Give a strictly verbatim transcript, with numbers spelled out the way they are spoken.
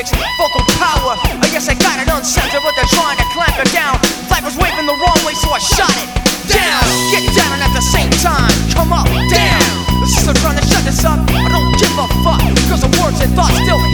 lyrics, vocal power. I guess I got it uncensored, but they're trying to clamp it down. Flag was waving the wrong way, so I shot it down. Get down and at the same time, come up, down. The system's trying to shut this up. I don't give a fuck, cause the words and thoughts still